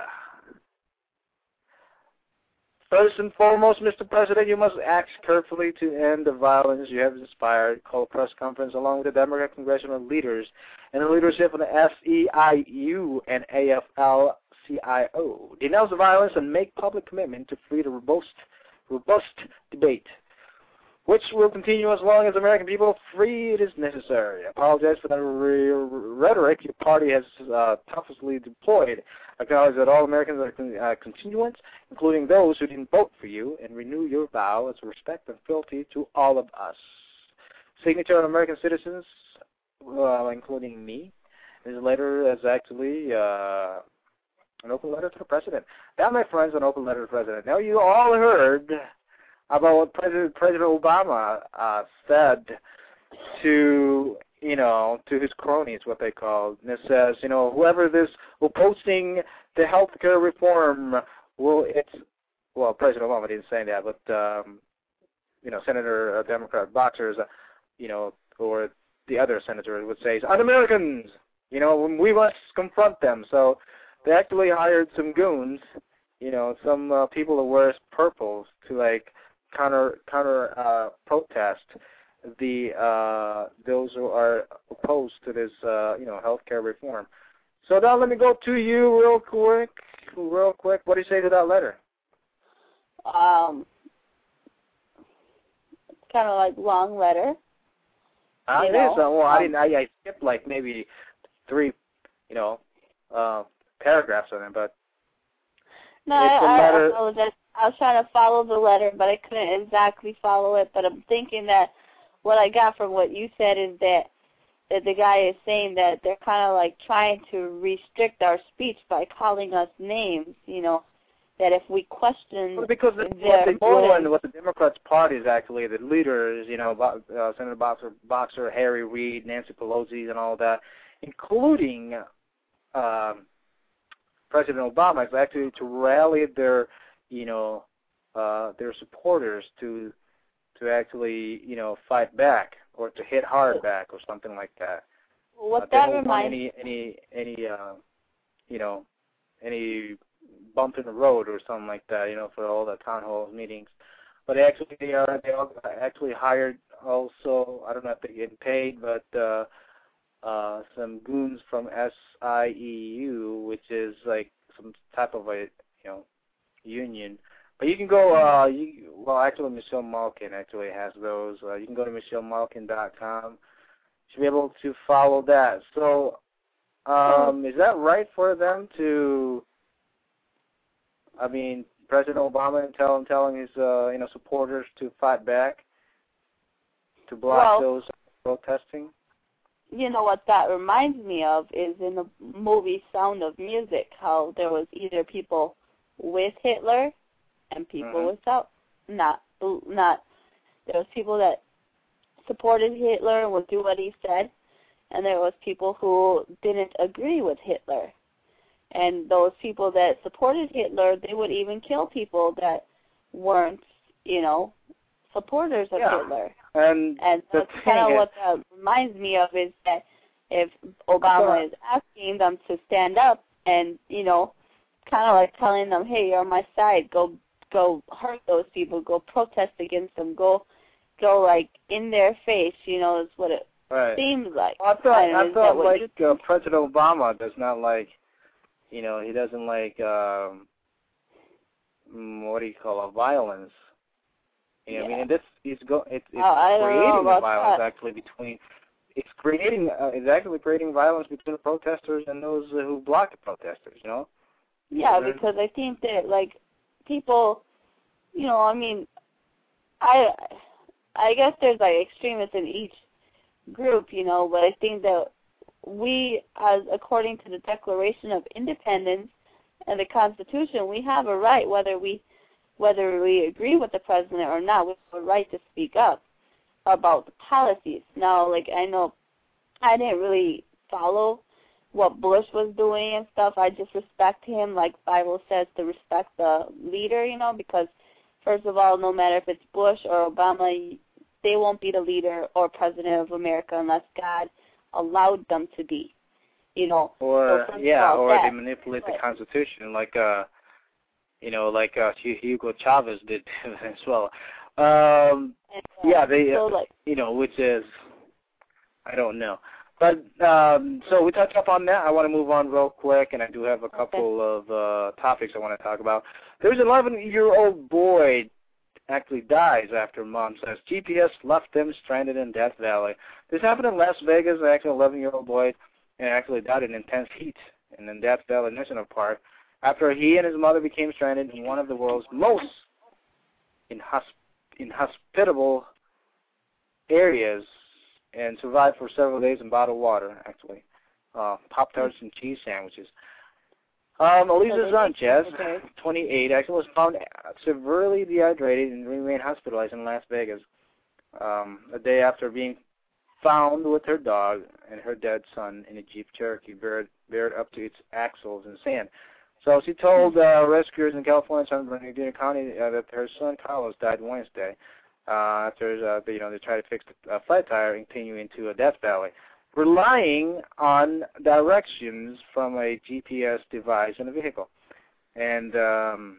B: First and foremost, Mister President, you must act carefully to end the violence you have inspired. Call a press conference along with the Democratic congressional leaders and the leadership of the S E I U and A F L C I O. Denounce the violence and make public commitment to free the robust, robust debate, which will continue as long as the American people free it is necessary. Apologize for the re rhetoric your party has uh, toughly deployed. Acknowledge that all Americans are con uh, continuants, including those who didn't vote for you, and renew your vow of respect and fealty to all of us. Signature of American citizens, well, including me. This letter is actually uh, an open letter to the President. Now, my friends, an open letter to the President. Now, you all heard about what President President Obama uh, said to you know to his cronies, what they called. And it says, you know, whoever this opposing the health care reform will it's well, President Obama didn't say that, but um, you know, Senator uh, Democrat boxers, uh, you know, or the other senators would say, un-Americans. You know, we must confront them. So they actually hired some goons, you know, some uh, people who wear purples to like counter counter uh, protest the uh, those who are opposed to this uh, you know healthcare reform. So now let me go to you real quick, real quick. What do you say to that letter?
E: Um, kind of like long letter.
B: Uh, it know? is. Uh, well, um, I didn't. I, I skipped like maybe three, you know, uh, paragraphs on it, but
E: no, I, I apologize. I was trying to follow the letter, but I couldn't exactly follow it. But I'm thinking that what I got from what you said is that that the guy is saying that they're kind of like trying to restrict our speech by calling us names. You know, that if we question
B: well, because the, what they do and what the Democrats Party is actually the leaders, you know, uh, Senator Boxer, Boxer, Harry Reid, Nancy Pelosi, and all that, including um, President Obama, is actually to rally their you know, uh, their supporters to to actually, you know, fight back or to hit hard back or something like that.
E: What
B: uh,
E: that
B: they don't
E: reminds
B: want any any any uh, you know, any bump in the road or something like that, you know, for all the town hall meetings. But actually, they are they all actually hired also. I don't know if they get paid, but uh, uh, some goons from S I E U, which is like some type of a you know. union, but you can go. Uh, you, well, actually, Michelle Malkin actually has those. Uh, you can go to michelle malkin dot com. You should be able to follow that. So, um, is that right for them to? I mean, President Obama and telling telling his uh, you know supporters to fight back, to block well, those protesting.
E: You know what that reminds me of is in the movie Sound of Music, how there was either people with Hitler and people
B: mm-hmm.
E: without, not, not, there was people that supported Hitler and would do what he said, and there was people who didn't agree with Hitler. And those people that supported Hitler, they would even kill people that weren't, you know, supporters of
B: yeah.
E: Hitler.
B: And,
E: and that's kind of what that reminds me of, is that if Obama is asking them to stand up and, you know, kind of like telling them, hey, you're on my side, go go hurt those people, go protest against them, go, go like, in their face, you know, is what it
B: right.
E: seems like.
B: I thought, I, I thought like uh, President Obama does not like, you know, he doesn't like, um, what do you call it, violence. You know, yeah. I mean, this is go. It, it's
E: oh,
B: creating the violence
E: that.
B: actually between. It's creating. Uh, it's actually creating violence between the protesters and those uh, who block the protesters. You know.
E: Yeah, mm-hmm. because I think that like people, you know, I mean, I, I guess there's like extremists in each group, you know, but I think that we, as according to the Declaration of Independence and the Constitution, we have a right, whether we whether we agree with the president or not, we have a right to speak up about the policies. Now, like, I know I didn't really follow what Bush was doing and stuff. I just respect him, like Bible says, to respect the leader, you know, because, first of all, no matter if it's Bush or Obama, they won't be the leader or president of America unless God allowed them to be, you know.
B: Or,
E: so
B: yeah,
E: all,
B: or
E: that,
B: they manipulate
E: but,
B: the Constitution, like, uh, you know, like uh, Hugo Chavez did as well. Um,
E: and, uh,
B: yeah, they,
E: so, like,
B: you know, which is, I don't know. But, um, so we touched up on that. I want to move on real quick, and I do have a couple okay. of uh, topics I want to talk about. There's an eleven-year-old boy actually dies after mom says G P S left them stranded in Death Valley. This happened in Las Vegas. Actually, an eleven-year-old boy and actually died in intense heat in the Death Valley National Park after he and his mother became stranded in one of the world's most inhosp- inhospitable areas and survived for several days in bottled water, actually. Uh, Pop-Tarts and cheese sandwiches. Um, Elisa Sanchez, twenty-eight, actually was found severely dehydrated and remained hospitalized in Las Vegas um, a day after being found with her dog and her dead son in a Jeep Cherokee buried, buried up to its axles in sand. So she told uh, rescuers in California, San Bernardino County, uh, that her son Carlos died Wednesday uh, after uh, you know they tried to fix the uh, flat tire and continue into a Death Valley, relying on directions from a G P S device in the vehicle. And um,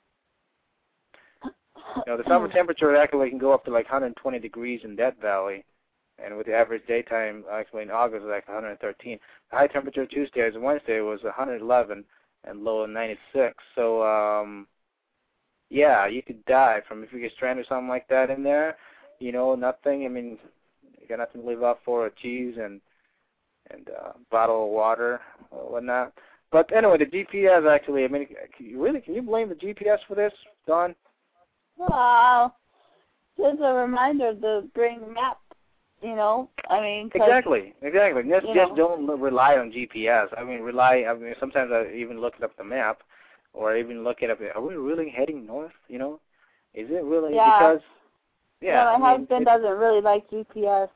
B: you know the summer temperature actually can go up to like one hundred twenty degrees in Death Valley, and with the average daytime actually in August was like one hundred thirteen. The high temperature Tuesday and Wednesday was one hundred eleven. And low of ninety-six. So, um, yeah, you could die from if you get stranded or something like that in there. You know, nothing. I mean, you got nothing to live off for, cheese and and uh, bottle of water or whatnot. But anyway, the G P S actually. I mean, can you really, can you blame the G P S for this, Dawn?
E: Well, just a reminder to bring map. You know, I mean,
B: exactly, exactly. Just, just
E: know.
B: don't rely on G P S. I mean, rely. I mean, sometimes I even look up the map, or even look it up. Are we really heading north? You know, is it really?
E: Yeah.
B: Because yeah,
E: yeah my
B: I mean,
E: husband doesn't really like G P S.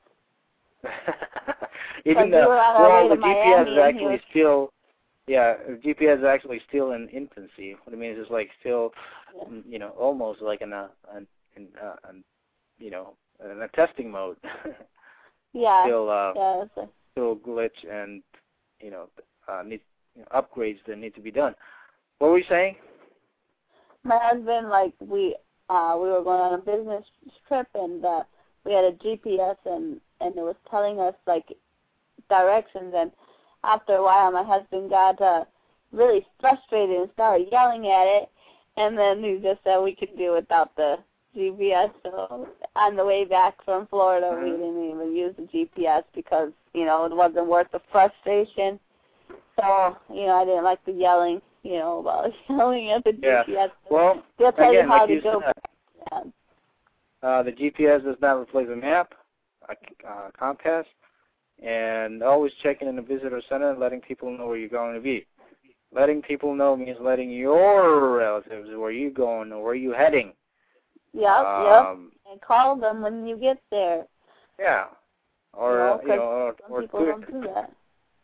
B: even though well, the G P S is actually was... still, yeah, the G P S is actually still in infancy. What it means is like still, yeah. you know, almost like in a, an, in, uh, an, you know, in a testing mode.
E: Yeah.
B: Still, uh,
E: yeah, a...
B: still glitch and, you know, uh, need you know, upgrades that need to be done. What were you saying?
E: My husband, like, we uh, we were going on a business trip, and uh, we had a G P S, and, and it was telling us, like, directions. And after a while, my husband got uh, really frustrated and started yelling at it. And then he just said we could do without the G P S. So on the way back from Florida, mm-hmm. we didn't even use the G P S because, you know, it wasn't worth the frustration. So, you know, I didn't like the yelling, you know, about yelling at the
B: yeah.
E: G P S.
B: Well,
E: they'll tell
B: again,
E: you how
B: like
E: to
B: you
E: go.
B: Said,
E: yeah.
B: uh, the G P S does not replace a map, a uh, compass, and always checking in the visitor center and letting people know where you're going to be. letting people know means letting your relatives where you going or where you heading.
E: Yep,
B: um,
E: yep. And call them when you get there.
B: Yeah. Or, you know, you know or,
E: some
B: or
E: people
B: Twitter.
E: don't do that.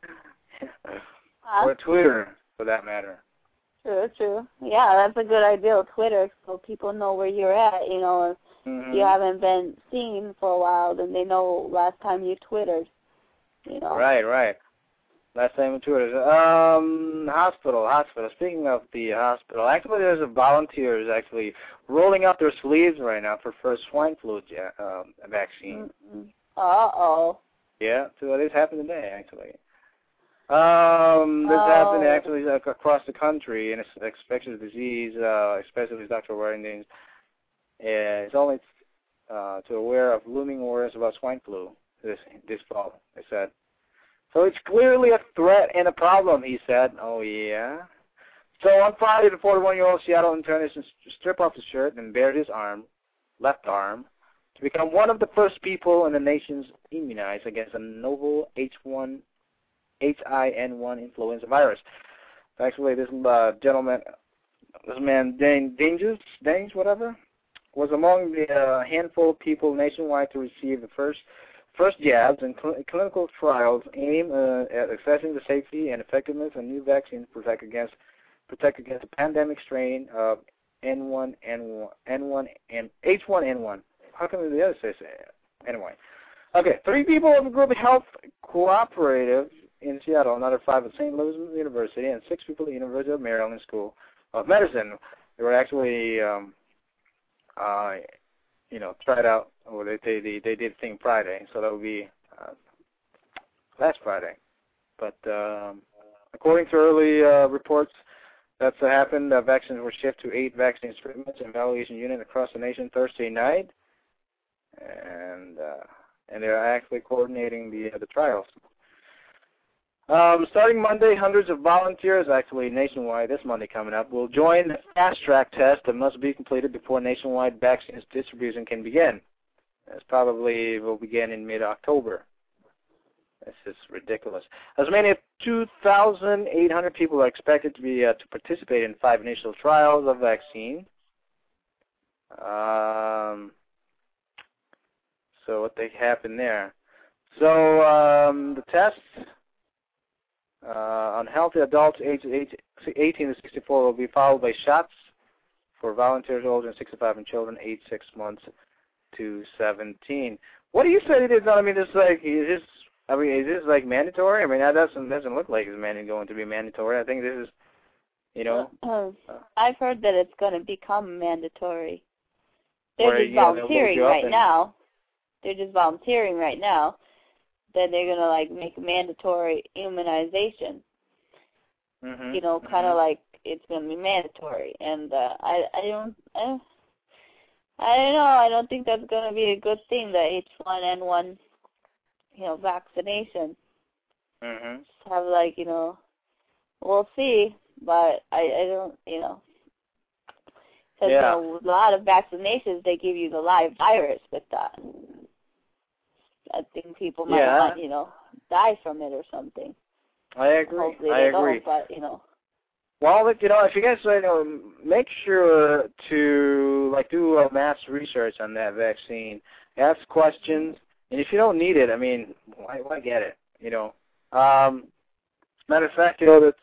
B: Or Twitter, for that matter.
E: True, true. Yeah, that's a good idea, Twitter, so people know where you're at. You know, if
B: mm-hmm.
E: you haven't been seen for a while, then they know last time you Twittered. You know.
B: Right, right. Last time you Twittered. Um, hospital, hospital. Speaking of the hospital, actually there's a volunteers actually rolling up their sleeves right now for first swine flu uh, vaccine.
E: Mm-mm. Uh-oh.
B: Yeah, so this happened today, actually. Um, this
E: oh.
B: happened actually uh, across the country, and it's an infectious disease, uh, especially with Doctor Warrington. Uh, it's only uh, to aware of looming worries about swine flu this this fall, they said. So it's clearly a threat and a problem, he said. Oh, yeah. So on Friday, the forty-one-year-old Seattle internist stripped off his shirt and bared his arm, left arm, to become one of the first people in the nation's immunized against a novel H one, H I N one influenza virus. Actually, this uh, gentleman, this man, Dane, Danges, Danges, whatever, was among the uh, handful of people nationwide to receive the first first jabs, and cl- clinical trials aim uh, at assessing the safety and effectiveness of new vaccines to protect against protect against the pandemic strain of N one N one, N one and H one N one. How come the other says anyway? Okay, three people of the group Health Cooperative in Seattle, another five at Saint Louis University, and six people at the University of Maryland School of Medicine. They were actually, um, uh, you know, tried out, or they they they, they did thing Friday, so that would be uh, last Friday. But um, according to early uh, reports, that's what happened. Uh, vaccines were shipped to eight vaccine treatments and evaluation units across the nation Thursday night, and uh, and they're actually coordinating the uh, the trials. Um, starting Monday, hundreds of volunteers, actually nationwide, this Monday coming up, will join the fast-track test that must be completed before nationwide vaccines distribution can begin. This probably will begin in mid-October. This is ridiculous. As many as two thousand eight hundred people are expected to be uh, to participate in five initial trials of vaccine. Um, so what they happen there? So um, the tests uh, on healthy adults aged eighteen to sixty-four will be followed by shots for volunteers older than sixty-five and children aged six months to seventeen. What do you say it is? I mean, it's like is this? I mean, is this like mandatory? I mean, that doesn't doesn't look like it's man- going to be mandatory. I think this is, you know.
E: Uh, I've heard that it's going to become mandatory. They're
B: or,
E: just
B: yeah,
E: volunteering right and... now. They're just volunteering right now. Then they're going to like make mandatory immunization.
B: Mm-hmm.
E: You know, kind of
B: mm-hmm.
E: like it's going to be mandatory. And uh, I I don't I, I don't know. I don't think that's going to be a good thing. The H one N one. You know, vaccination.
B: Mm-hmm.
E: Just have like, you know, we'll see, but I, I don't, you know, because
B: yeah.
E: you know, a lot of vaccinations, they give you the live virus with that. I think people might
B: yeah.
E: not, you know, die from it or something.
B: I agree.
E: Hopefully
B: I
E: they
B: agree.
E: don't, but, you know.
B: Well, you know, if you guys, you know, make sure to, like, do a mass research on that vaccine. Ask questions. And if you don't need it, I mean, why why get it? You know. Um, matter of fact, you know that's.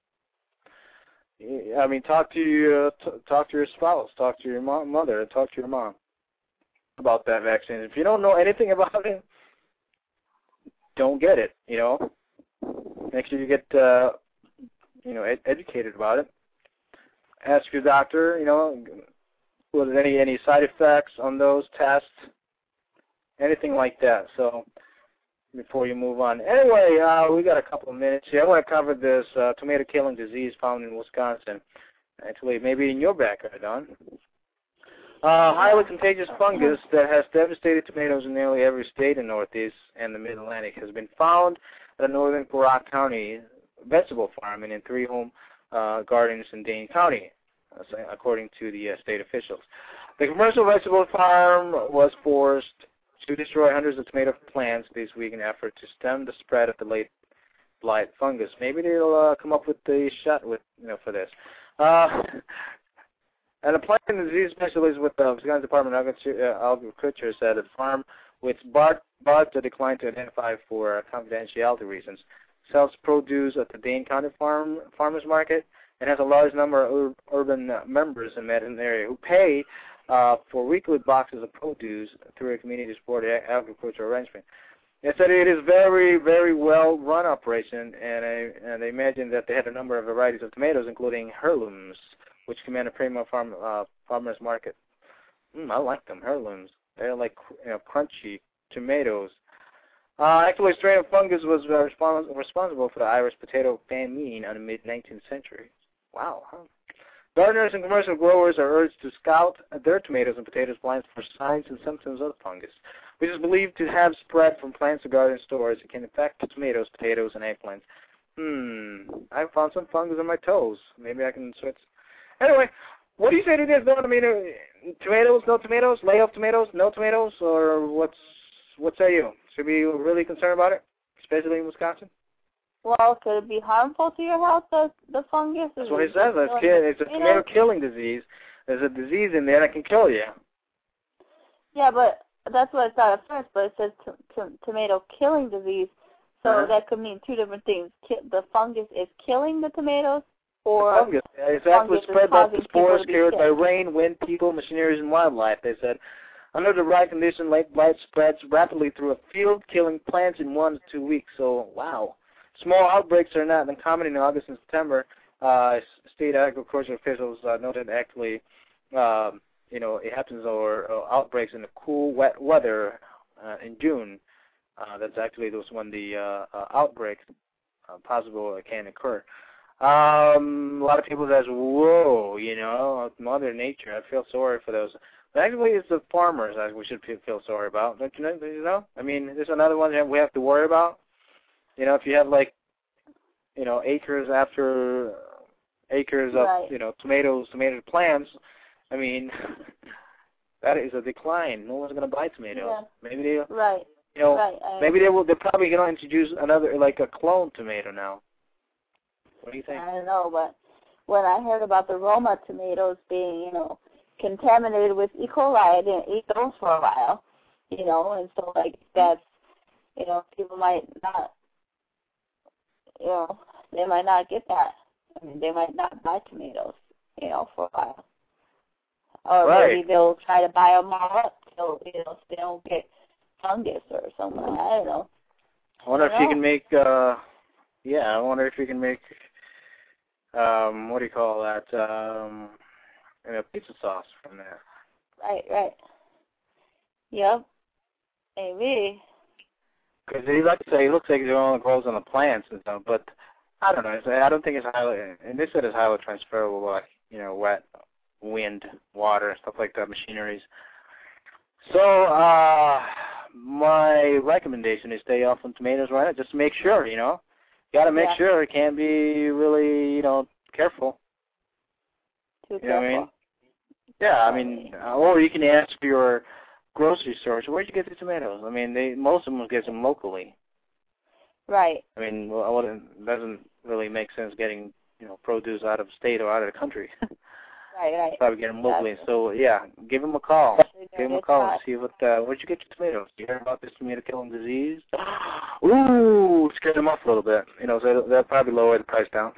B: I mean, talk to your t- talk to your spouse, talk to your mom, mother, talk to your mom about that vaccine. If you don't know anything about it, don't get it. You know. Make sure you get uh, you know ed- educated about it. Ask your doctor. You know, was there any any side effects on those tests? Anything like that. So before you move on. Anyway, uh, we got a couple of minutes here. I want to cover this uh, tomato-killing disease found in Wisconsin. Actually, maybe in your backyard, Don. Uh, highly contagious fungus that has devastated tomatoes in nearly every state in the Northeast and the Mid-Atlantic has been found at a northern Porac County vegetable farm and in three home uh, gardens in Dane County, uh, according to the uh, state officials. The commercial vegetable farm was forced to destroy hundreds of tomato plants this week in an effort to stem the spread of the late blight fungus. Maybe they'll uh, come up with the shot with you know for this. Uh, and a plant and disease specialist with the Wisconsin Department of Agriculture said the farm, which barred to decline to identify for confidentiality reasons, sells produce at the Dane County Farm Farmers Market and has a large number of ur urban uh, members in that area who pay uh, for weekly boxes of produce through a community-supported agricultural arrangement. They said it is very, very well-run operation, and I, and I imagine that they had a number of varieties of tomatoes, including heirlooms, which command a premium farm uh, farmers market. Mm, I like them, heirlooms. They're like you know, crunchy tomatoes. Uh, actually, a strain of fungus was uh, respons responsible for the Irish potato famine in the mid-nineteenth century. Wow. Huh? Gardeners and commercial growers are urged to scout their tomatoes and potatoes plants for signs and symptoms of the fungus, which is believed to have spread from plants to garden stores. It can affect the tomatoes, potatoes, and eggplants. Hmm, I found some fungus on my toes. Maybe I can switch. Anyway, what do you say to this, Don? I mean, uh, tomatoes, no tomatoes, lay off tomatoes, no tomatoes, or what's what say you? Should we be really concerned about it, especially in Wisconsin?
E: Well, could it be harmful to your health, the, the fungus?
B: That's what it says. It's, it's a tomato-killing disease. There's a disease in there that can kill you.
E: Yeah, but that's what it thought at first, but it says tomato-killing disease, so uh-huh. that could mean two different things. Ki the fungus is killing the tomatoes, or
B: the fungus. It's actually spread by the spores carried by rain, wind, people, machineries, and wildlife. They said, under the right condition, late blight spreads rapidly through a field, killing plants in one to two weeks. So, wow. Small outbreaks are not uncommon in August and September. Uh, state agricultural officials uh, noted actually, uh, you know, it happens over uh, outbreaks in the cool, wet weather uh, in June. Uh, that's actually those when the uh, uh, outbreak uh, possible can occur. Um, a lot of people says, "Whoa, you know, Mother Nature." I feel sorry for those. But actually, it's the farmers that we should feel sorry about. Don't you know? You know? I mean, there's another one that we have to worry about. You know, if you have like, you know, acres after acres of,
E: right.
B: you know, tomatoes, tomato plants, I mean, that is a decline. No one's going to buy tomatoes.
E: Yeah.
B: Maybe they,
E: right.
B: you know,
E: right.
B: maybe they will. They're probably going to introduce another, like a clone tomato now. What do you think?
E: I don't know, but when I heard about the Roma tomatoes being, you know, contaminated with E. coli, I didn't eat those for a while, you know, and so like that's, you know, people might not. You know, they might not get that. I mean, they might not buy tomatoes, you know, for a while. Or
B: right.
E: maybe they'll try to buy them all up till, you know, so they don't get fungus or something. I don't know.
B: I wonder
E: I
B: if you can make, uh, yeah, I wonder if you can make, um, what do you call that, um, you know, pizza sauce from that.
E: Right, right. Yep. Maybe.
B: Because he like to say, it looks like it only grows on the plants and stuff, but I don't know. It's, I don't think it's highly, and they said it's highly transferable, like, you know, wet, wind, water, stuff like that, machineries. So, uh, my recommendation is stay off on tomatoes right now. Just make sure, you know. You got to make
E: yeah.
B: sure. It can't be really, you know, careful.
E: Too
B: you
E: careful.
B: know what I mean? Yeah, I mean, or you can ask your grocery stores, where'd you get the tomatoes? I mean, they most of them get them locally.
E: Right.
B: I mean, well, it doesn't really make sense getting, you know, produce out of state or out of the country.
E: right, right.
B: Probably get them locally. Exactly. So, yeah, give them a call. Give them a call and see what, uh, where'd you get your tomatoes? You heard about this tomato-killing disease? Ooh, scared them off a little bit. You know, so they'll probably lower the price down.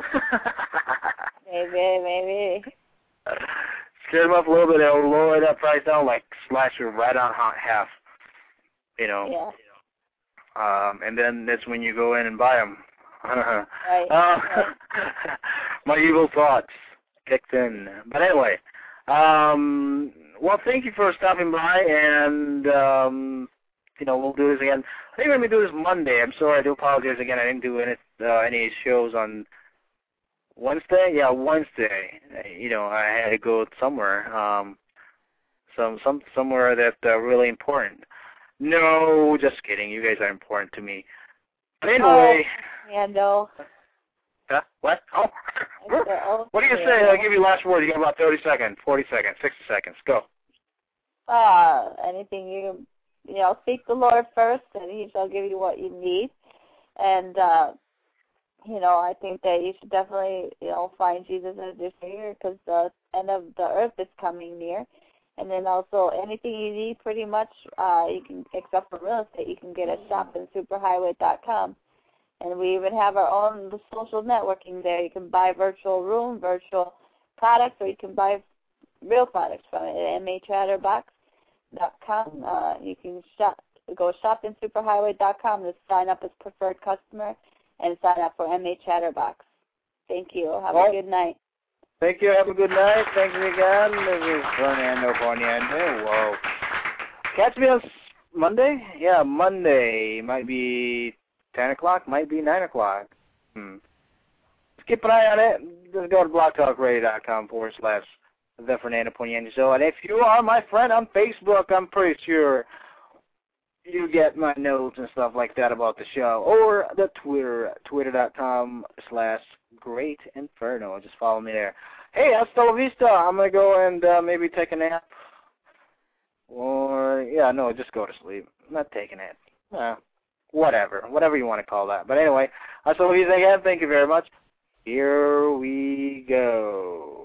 E: maybe, maybe.
B: Scare them up a little bit, they'll lower that price down, like slash it right on half, you know.
E: Yeah.
B: Um, and then that's when you go in and buy them.
E: right.
B: Uh,
E: right.
B: My evil thoughts kicked in. But anyway, um, well, thank you for stopping by, and, um, you know, we'll do this again. I think we're going to do this Monday. I'm sorry, I do apologize again. I didn't do any, uh, any shows on Wednesday? Yeah, Wednesday. You know, I had to go somewhere, um, some some somewhere that's uh, really important. No, just kidding. You guys are important to me. But anyway.
E: Oh, yeah, no.
B: Huh? What? Oh.
E: oh
B: What do you say? I'll give you last word. You got about thirty seconds, forty seconds, sixty seconds. Go.
E: Uh, anything you, you know, seek the Lord first, and He shall give you what you need. And, uh, you know, I think that you should definitely, you know, find Jesus as your Savior because the end of the earth is coming near. And then also anything you need pretty much, uh, you can, except for real estate, you can get at shopping superhighway dot com. And we even have our own social networking there. You can buy virtual room, virtual products, or you can buy real products from it at m a chatterbox dot com. Uh, you can shop, go shopping superhighway dot com to sign up as preferred customer and sign up for M A Chatterbox. Thank you. Have
B: well,
E: a good night.
B: Thank you. Have a good night. Thank you again. This is Fernando Poniente. Whoa. Catch me on Monday? Yeah, Monday. Might be ten o'clock, might be nine o'clock. Hmm. Keep an eye on it. Just go to blogtalkradio.com forward slash The Fernando Poniente Show. And if you are my friend on Facebook, I'm pretty sure you get my notes and stuff like that about the show. Or the Twitter, twitter.com slash Great Inferno. Just follow me there. Hey, hasta la vista. I'm going to go and uh, maybe take a nap. Or, yeah, no, just go to sleep. I'm not taking it. Uh, whatever. Whatever you want to call that. But anyway, hasta la vista again. Thank you very much. Here we go.